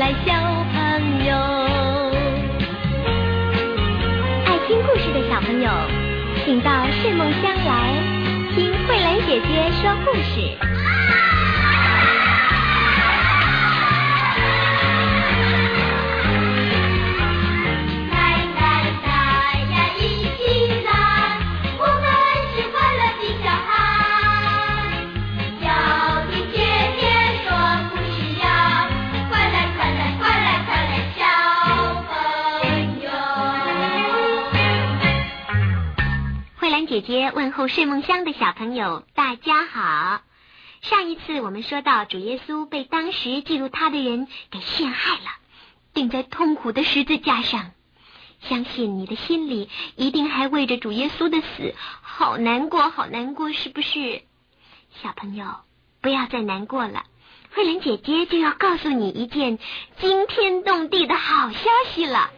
来小朋友。爱听故事的小朋友，请到睡梦乡来听慧兰姐姐说故事。姐姐问候睡梦乡的小朋友，大家好。上一次我们说到主耶稣被当时嫉妒他的人给陷害了，钉在痛苦的十字架上。相信你的心里一定还为着主耶稣的死好难过好难过，是不是？小朋友不要再难过了，慧兰姐姐就要告诉你一件惊天动地的好消息了。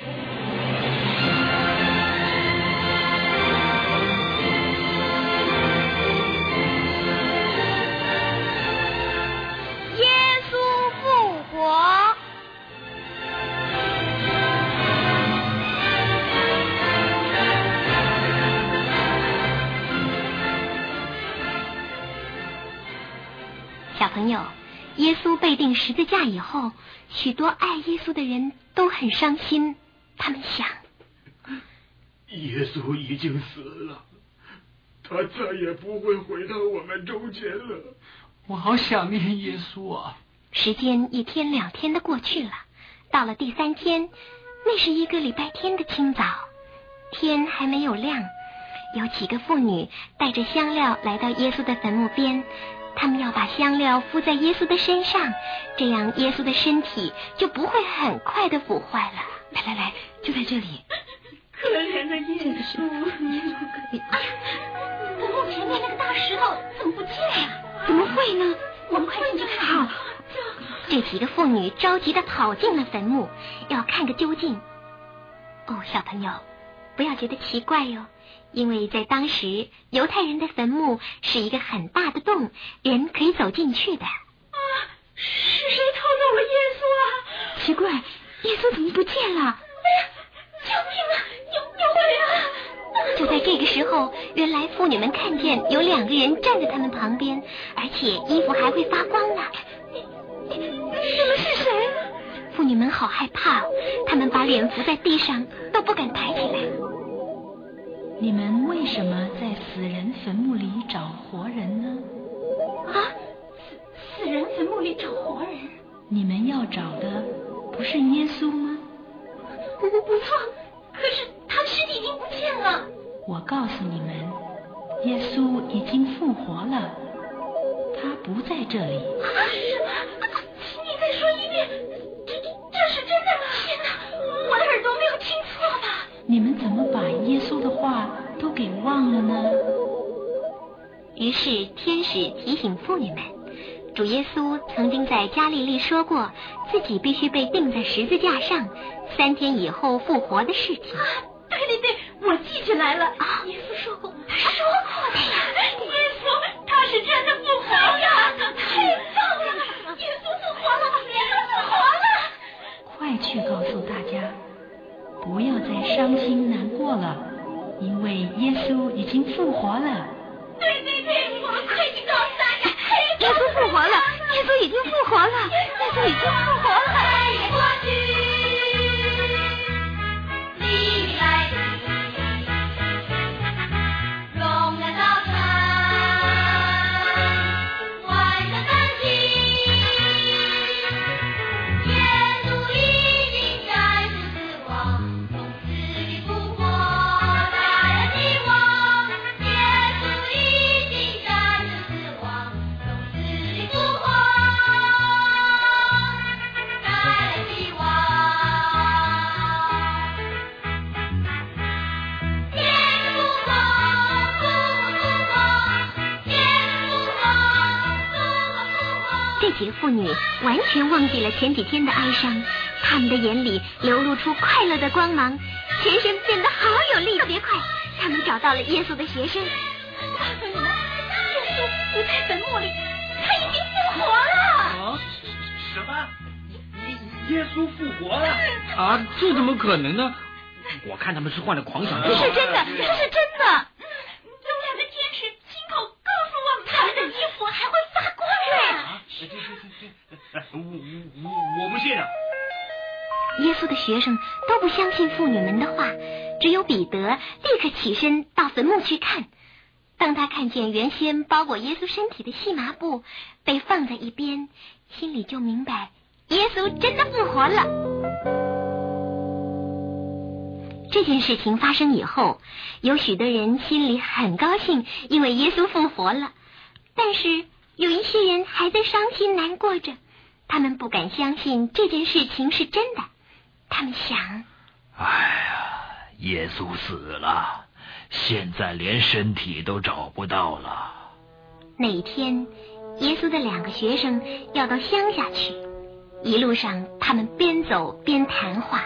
小朋友，耶稣被钉十字架以后，许多爱耶稣的人都很伤心。他们想， 耶稣已经死了，他再也不会回到我们中间了。 我好想念耶稣啊！ 时间一天两天的过去了，到了第3天，那是一个礼拜天的清早，天还没有亮，有几个妇女带着香料来到耶稣的坟墓边。他们要把香料敷在耶稣的身上，这样耶稣的身体就不会很快的腐坏了。来，就在这里。 可怜的耶稣， 哎呀，坟墓前面那个大石头怎么不见了？怎么会呢？我们快进去看。好。这几个妇女着急的跑进了坟墓，要看个究竟。哦，小朋友，不要觉得奇怪哟。因为在当时，犹太人的坟墓是一个很大的洞，人可以走进去的。 是谁偷走了耶稣啊？ 奇怪，耶稣怎么不见了？ 哎呀，救命啊！有鬼啊！ 就在这个时候，原来妇女们看见有2个人站在他们旁边，而且衣服还会发光呢。 你们是谁？ 妇女们好害怕，他们把脸伏在地上，都不敢抬起来。 你们为什么在死人坟墓里找活人呢？ 啊，死人坟墓里找活人？ 你们要找的不是耶稣吗？ 不错，可是他尸体已经不见了。 我告诉你们，耶稣已经复活了，他不在这里。 啊，什么？请你再说一遍，这是真的？天哪，我的耳朵没有听错吧？ 你们怎么把耶稣的话都给忘了呢？ 于是天使提醒妇女们，主耶稣曾经在加利利说过自己必须被钉在十字架上，3天以后复活的事情。 对，我记起来了。耶稣说过，他说过的呀。耶稣他是真的复活了，太棒了！耶稣复活了，耶稣复活了！ 快去告诉大家，不要再伤心难过了，因为耶稣已经复活了。 对，我们快去告诉大家， 耶稣复活了，耶稣已经复活了，耶稣已经复活了。 过去，你来荣耀早晨，欢声欢喜，耶稣已经战胜死亡，从死里复活，大人希望，耶稣已经战胜死亡，从死里复活，大人希望。 这几个妇女完全忘记了前几天的哀伤，她们的眼里流露出快乐的光芒，全身变得好有力。特别快，她们找到了耶稣的鞋声。 告诉你们，耶稣不在坟墓里，他已经复活了。 什么？ 耶稣复活了！ 啊，这怎么可能呢？我看他们是患了狂想症。 是真的，这是真的。 有两个天使亲口告诉我们，他们的衣服还会发光。 我不信啊！ 耶稣的学生都不相信妇女们的话，只有彼得立刻起身到坟墓去看。当他看见原先包裹耶稣身体的细麻布被放在一边，心里就明白耶稣真的复活了。这件事情发生以后，有许多人心里很高兴，因为耶稣复活了。但是有一些人还在伤心难过着，他们不敢相信这件事情是真的。他们想， 哎呀，耶稣死了，现在连身体都找不到了。 那一天，耶稣的两个学生要到乡下去，一路上他们边走边谈话。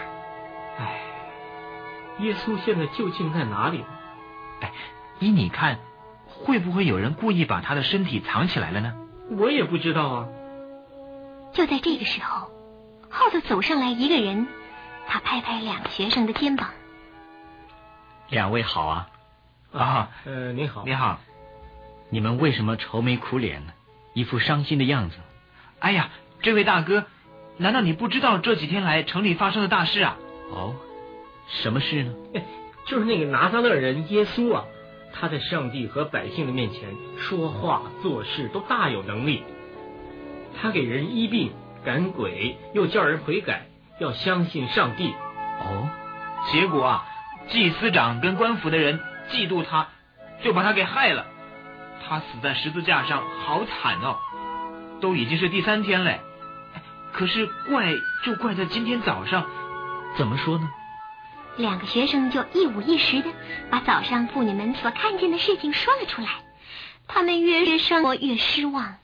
耶稣现在究竟在哪里呢？ 依你看，会不会有人故意把他的身体藏起来了呢？ 我也不知道啊。 就在这个时候，后头走上来一个人，他拍拍两个学生的肩膀。 两位好啊。 你好。 你好。你们为什么愁眉苦脸呢？一副伤心的样子。 哎呀，这位大哥，难道你不知道这几天来城里发生的大事啊？ 哦，什么事呢？ 就是那个拿撒勒人耶稣啊，他在上帝和百姓的面前说话做事都大有能力。他给人医病赶鬼，又叫人悔改，要相信上帝。 哦，结果啊，祭司长跟官府的人嫉妒他，就把他给害了。他死在十字架上，好惨哦！都已经是第3天了，可是怪就怪在今天早上。 怎么说呢？ 两个学生就一五一十的把早上妇女们所看见的事情说了出来。他们越是说越失望。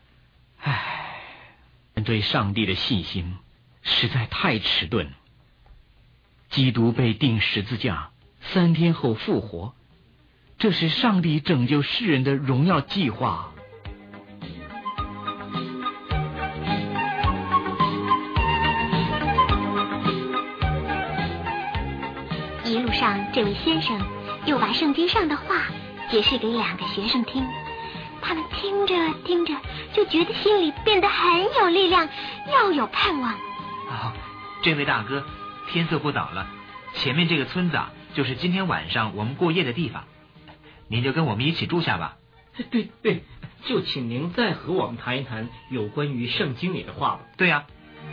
对上帝的信心实在太迟钝了。基督被钉十字架，3天后复活，这是上帝拯救世人的荣耀计划。 一路上，这位先生又把圣经上的话解释给两个学生听。他们听着听着，就觉得心里变得很有力量，又有盼望。 这位大哥，天色不早了，前面这个村子啊，就是今天晚上我们过夜的地方，您就跟我们一起住下吧。 对，就请您再和我们谈一谈有关于圣经里的话吧。 对呀。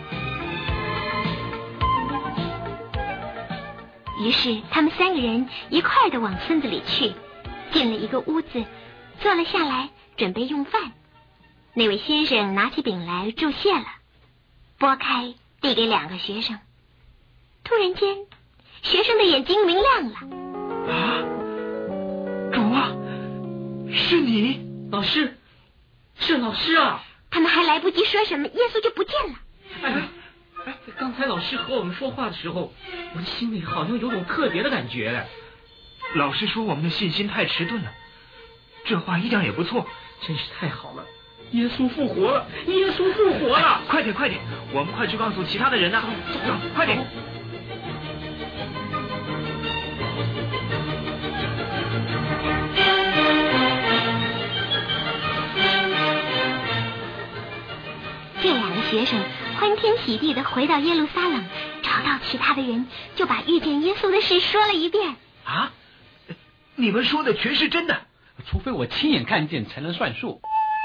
于是他们3个人一块的往村子里去，进了一个屋子，坐了下来，准备用饭。那位先生拿起饼来祝谢了，拨开递给两个学生。突然间，学生的眼睛明亮了。 主啊，是你？ 老师，是老师啊！ 他们还来不及说什么，耶稣就不见了。 刚才老师和我们说话的时候，我的心里好像有种特别的感觉。 老师说我们的信心太迟钝了，这话一点也不错， 真是太好了！耶稣复活了！耶稣复活了！ 快点，我们快去告诉其他的人啊！走，快点！ 这2个学生欢天喜地的回到耶路撒冷，找到其他的人，就把遇见耶稣的事说了一遍。 啊，你们说的全是真的？ 除非我亲眼看见才能算数。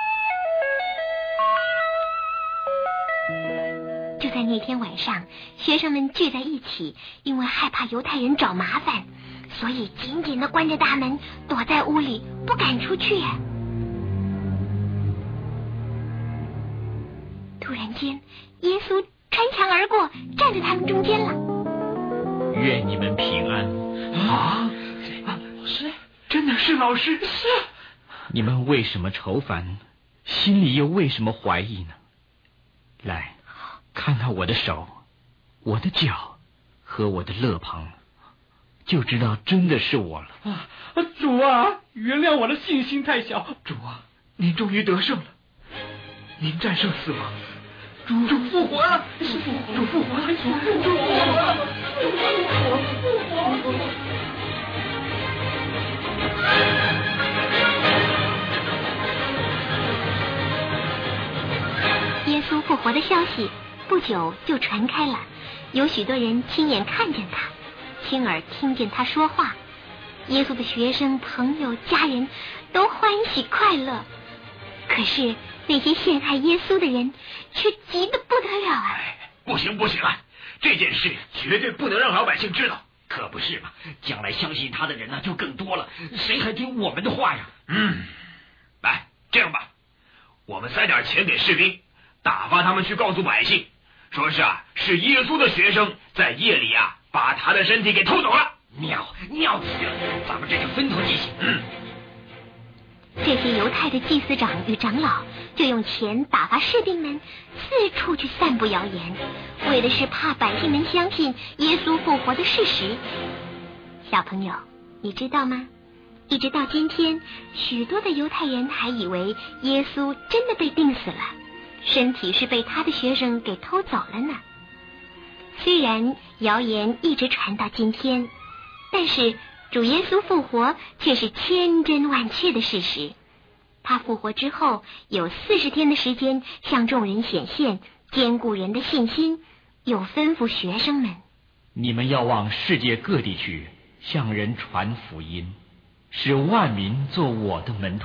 就在那天晚上，学生们聚在一起，因为害怕犹太人找麻烦，所以紧紧的关着大门，躲在屋里不敢出去。突然间，耶稣穿墙而过，站在他们中间了。 愿你们平安。 老师，真的是老师？是。 你们为什么愁烦，心里又为什么怀疑呢？来，看到我的手、我的脚和我的肋旁，就知道真的是我了。 主啊，原谅我的信心太小。 主啊，您终于得胜了，您战胜死亡， 主复活了，主复活了，主复活了。 耶稣复活的消息不久就传开了，有许多人亲眼看见他，亲耳听见他说话。耶稣的学生、朋友、家人都欢喜快乐。可是那些陷害耶稣的人却急得不得了啊！ 不行啊，这件事绝对不能让老百姓知道。 可不是嘛，将来相信他的人呢就更多了，谁还听我们的话呀？ 来，这样吧，我们塞点钱给士兵，打发他们去告诉百姓，说是耶稣的学生在夜里把他的身体给偷走了。 妙极了，咱们这就分头进行。 这些犹太的祭司长与长老就用钱打发士兵们四处去散布谣言，为的是怕百姓们相信耶稣复活的事实。小朋友，你知道吗？一直到今天，许多的犹太人还以为耶稣真的被钉死了，身体是被他的学生给偷走了呢。虽然谣言一直传到今天，但是主耶稣复活却是千真万确的事实。他复活之后有40天的时间向众人显现，坚固人的信心，又吩咐学生们： 你们要往世界各地去，向人传福音，使万民做我的门徒。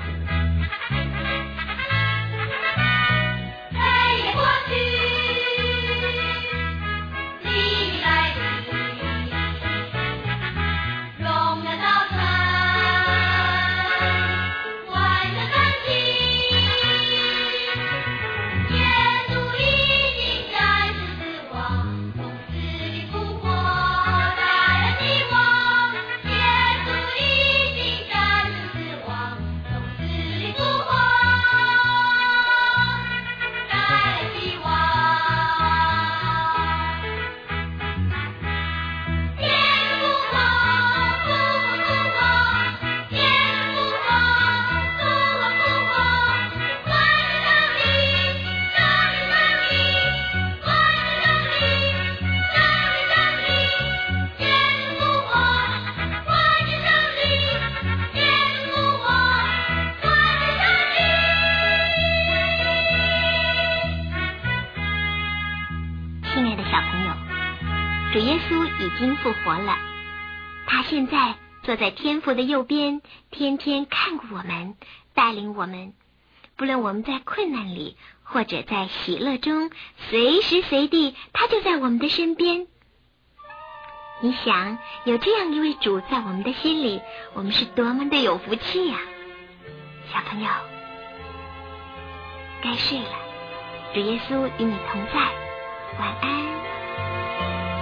主耶稣已经复活了，他现在坐在天父的右边，天天看顾我们，带领我们。不论我们在困难里或者在喜乐中，随时随地他就在我们的身边。你想，有这样一位主在我们的心里，我们是多么的有福气呀！小朋友，该睡了，主耶稣与你同在，晚安。